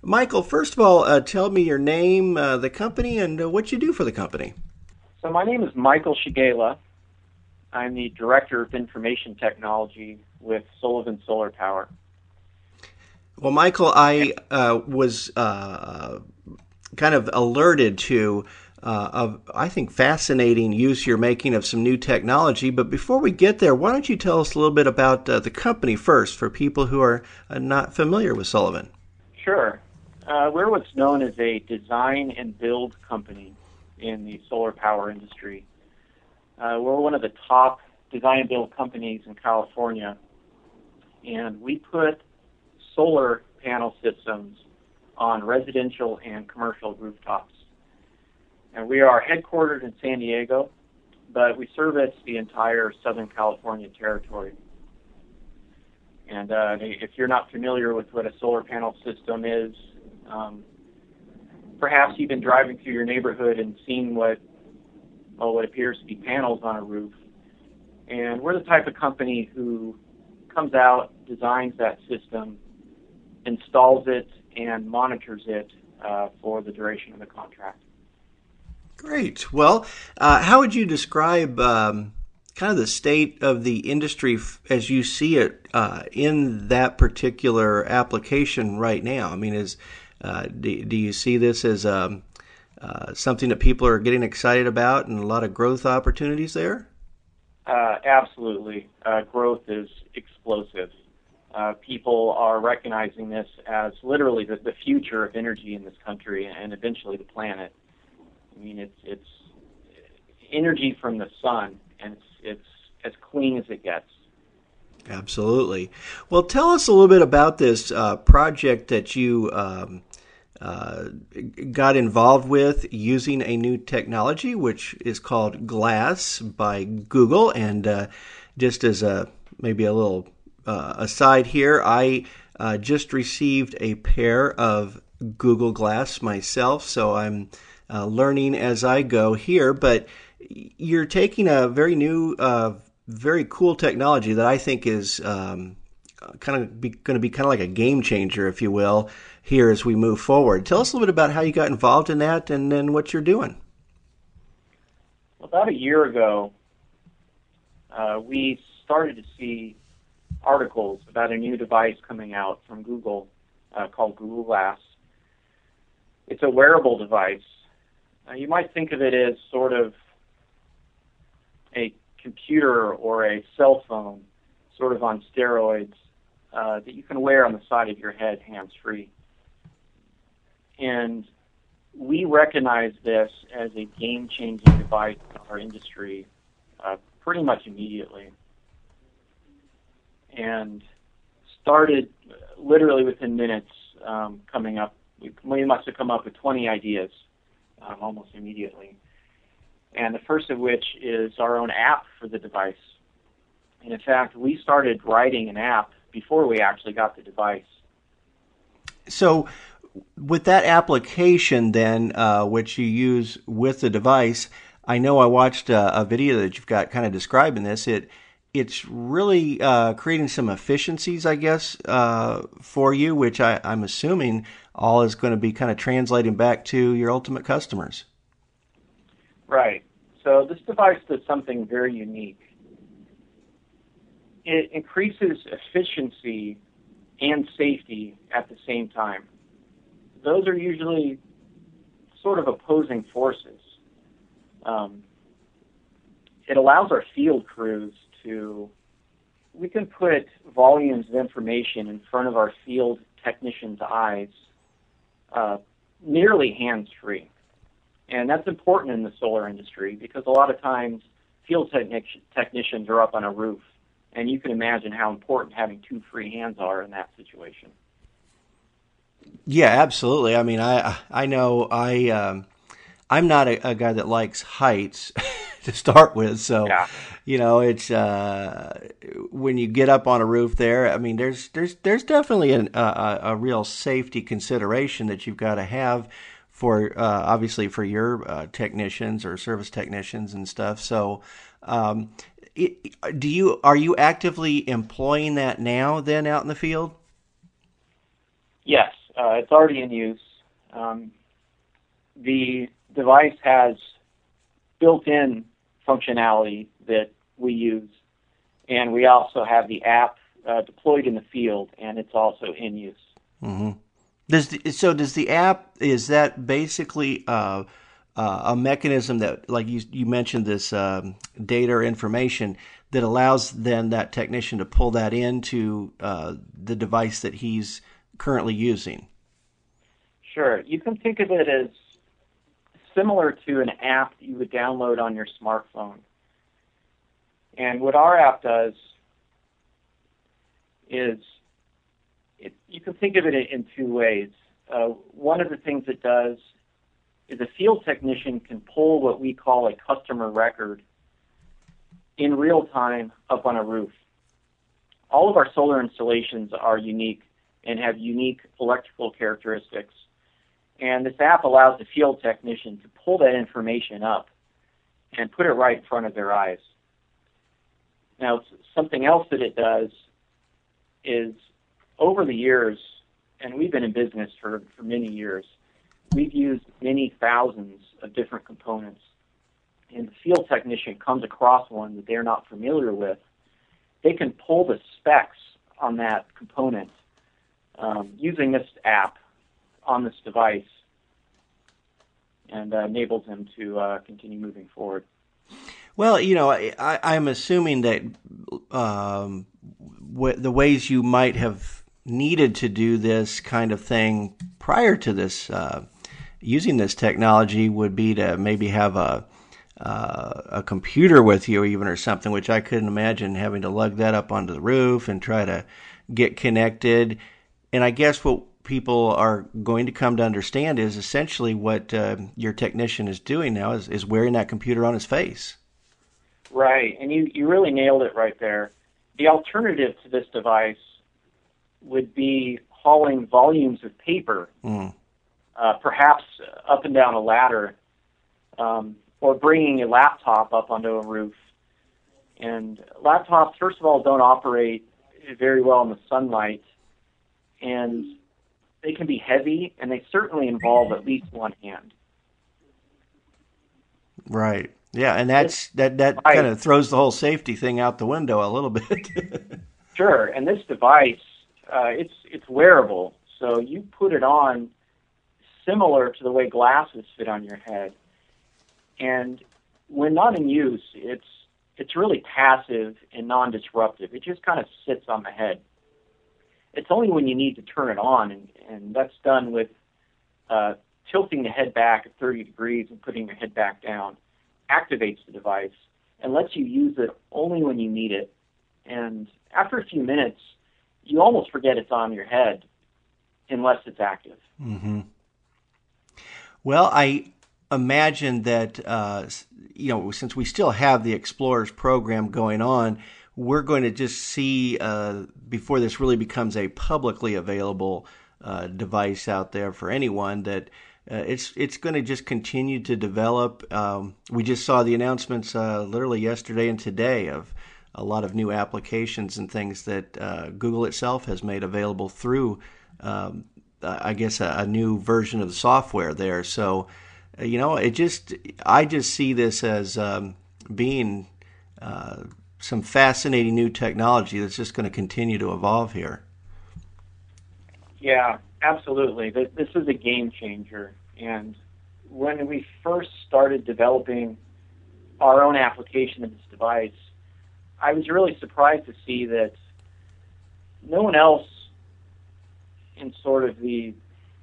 Michael, first of all, tell me your name, the company, and what you do for the company. So my name is Michael Shigela. I'm the Director of Information Technology with Sullivan Solar Power. Well, Michael, I was kind of alerted to I think, fascinating use you're making of some new technology. But before we get there, why don't you tell us a little bit about the company first for people who are not familiar with Sullivan? Sure. We're what's known as a design and build company in the solar power industry. We're one of the top design and build companies in California, and we put solar panel systems on residential and commercial rooftops. And we are headquartered in San Diego, but we service the entire Southern California territory. And if you're not familiar with what a solar panel system is, perhaps you've been driving through your neighborhood and seen what appears to be panels on a roof. And we're the type of company who comes out, designs that system, installs it, and monitors it for the duration of the contract. Great. Well, how would you describe kind of the state of the industry as you see it in that particular application right now? I mean, do you see this as something that people are getting excited about and a lot of growth opportunities there? Absolutely. Growth is explosive. People are recognizing this as literally the future of energy in this country and eventually the planet. I mean, it's energy from the sun, and it's as clean as it gets. Absolutely. Well, tell us a little bit about this project that you got involved with using a new technology, which is called Glass by Google. And just as maybe a little aside here, I just received a pair of Google Glass myself, so I'm learning as I go here. But you're taking a very new, very cool technology that I think is going to be kind of like a game changer, if you will, here as we move forward. Tell us a little bit about how you got involved in that and then what you're doing. About a year ago, we started to see articles about a new device coming out from Google called Google Glass. It's a wearable device. You might think of it as sort of a computer or a cell phone, sort of on steroids, that you can wear on the side of your head, hands-free. And we recognize this as a game-changing device in our industry pretty much immediately. And started literally within minutes coming up. We must have come up with 20 ideas almost immediately. And the first of which is our own app for the device. And in fact, we started writing an app before we actually got the device. So with that application then, which you use with the device, I know I watched a video that you've got kind of describing this. It's really creating some efficiencies, I guess, for you, which I'm assuming all is going to be kind of translating back to your ultimate customers. Right. So this device does something very unique. It increases efficiency and safety at the same time. Those are usually sort of opposing forces. It allows our field crews we can put volumes of information in front of our field technicians' eyes nearly hands-free. And that's important in the solar industry because a lot of times field technicians are up on a roof, and you can imagine how important having two free hands are in that situation. Yeah, absolutely. I mean, I know I'm not a guy that likes heights to start with, so yeah. It's when you get up on a roof there. I mean, there's definitely a real safety consideration that you've got to have for obviously for your technicians or service technicians and stuff. So, are you actively employing that now then out in the field? Yes, It's already in use. The device has built-in functionality that we use, and we also have the app deployed in the field, and it's also in use. Mm-hmm. Does the app, is that basically a mechanism that, like you mentioned, this data or information that allows then that technician to pull that into the device that he's currently using? Sure. You can think of it as similar to an app that you would download on your smartphone. And what our app does is, you can think of it in two ways. One of the things it does is a field technician can pull what we call a customer record in real time up on a roof. All of our solar installations are unique and have unique electrical characteristics. And this app allows the field technician to pull that information up and put it right in front of their eyes. Now, something else that it does is, over the years, and we've been in business for many years, we've used many thousands of different components. And the field technician comes across one that they're not familiar with, they can pull the specs on that component using this app on this device, and enables them to continue moving forward. Well, I'm assuming that the ways you might have needed to do this kind of thing prior to this, using this technology, would be to maybe have a computer with you even, or something, which I couldn't imagine having to lug that up onto the roof and try to get connected. And I guess what people are going to come to understand is essentially what your technician is doing now is wearing that computer on his face. Right, and you really nailed it right there. The alternative to this device would be hauling volumes of paper, perhaps up and down a ladder, or bringing a laptop up onto a roof. And laptops, first of all, don't operate very well in the sunlight, and they can be heavy, and they certainly involve at least one hand. Right. Yeah, and that kind of throws the whole safety thing out the window a little bit. Sure, and this device, it's wearable, so you put it on similar to the way glasses fit on your head. And when not in use, it's really passive and non-disruptive. It just kind of sits on the head. It's only when you need to turn it on, and that's done with tilting the head back at 30 degrees and putting your head back down, activates the device and lets you use it only when you need it. And after a few minutes, you almost forget it's on your head unless it's active. Mm-hmm. Well, I imagine that, since we still have the Explorers program going on, we're going to just see, before this really becomes a publicly available device out there for anyone, that it's going to just continue to develop. We just saw the announcements literally yesterday and today of a lot of new applications and things that Google itself has made available through, I guess, a new version of the software there. So, I just see this as being some fascinating new technology that's just going to continue to evolve here. Yeah, absolutely. This is a game changer. And when we first started developing our own application of this device, I was really surprised to see that no one else in sort of the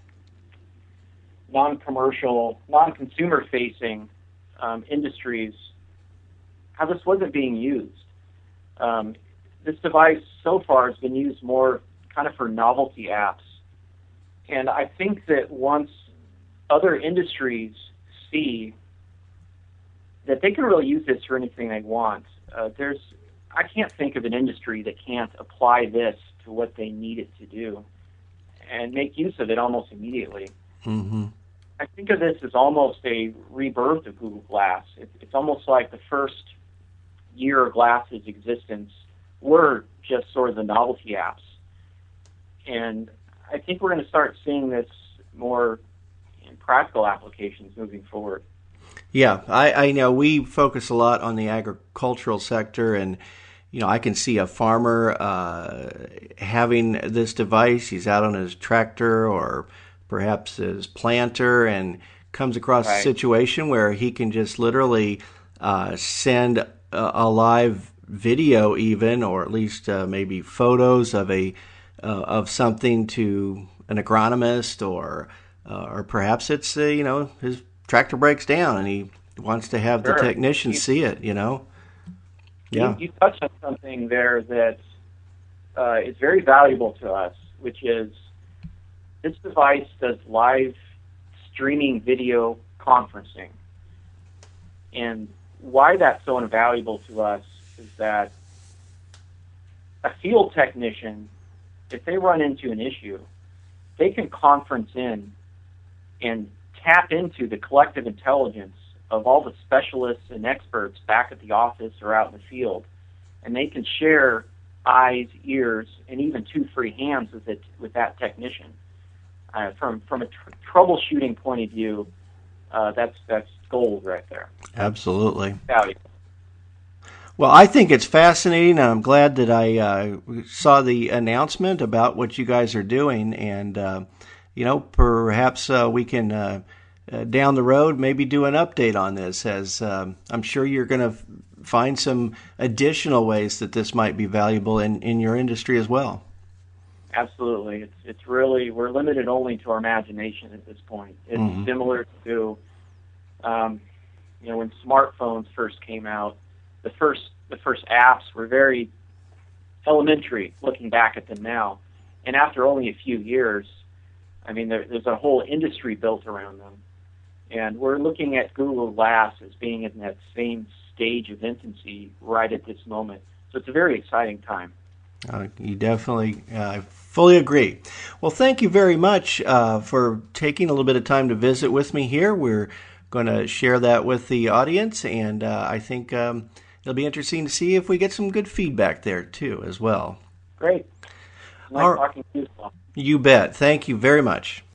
non-commercial, non-consumer-facing industries, how this wasn't being used. This device so far has been used more kind of for novelty apps. And I think that once other industries see that they can really use this for anything they want, I can't think of an industry that can't apply this to what they need it to do and make use of it almost immediately. Mm-hmm. I think of this as almost a rebirth of Google Glass. It's almost like the first year of Glass's existence were just sort of the novelty apps. And I think we're going to start seeing this more in practical applications moving forward. Yeah, I know we focus a lot on the agricultural sector, and I can see a farmer having this device. He's out on his tractor or perhaps his planter, and comes across a Right. situation where he can just literally send a live video, even, or at least maybe photos of of something to an agronomist, or perhaps it's his tractor breaks down and he wants to have the Sure. technician You, see it. you, Yeah, you touched on something there that is very valuable to us, which is this device does live streaming video conferencing. And why that's so invaluable to us is that a field technician, if they run into an issue, they can conference in and tap into the collective intelligence of all the specialists and experts back at the office or out in the field, and they can share eyes, ears, and even two free hands with that technician. From a troubleshooting point of view, that's gold right there. absolutely. Valuable. Well, I think it's fascinating. I'm glad that I saw the announcement about what you guys are doing, and perhaps we can down the road maybe do an update on this, as I'm sure you're going to find some additional ways that this might be valuable in your industry as well. Absolutely. It's really, we're limited only to our imagination at this point. It's similar to, when smartphones first came out, the first apps were very elementary looking back at them now. And after only a few years, I mean, there's a whole industry built around them. And we're looking at Google Glass as being in that same stage of infancy right at this moment. So it's a very exciting time. You definitely fully agree. Well, thank you very much for taking a little bit of time to visit with me here. We're going to share that with the audience, and I think it'll be interesting to see if we get some good feedback there, too, as well. Great. Nice talking to you. You bet. Thank you very much.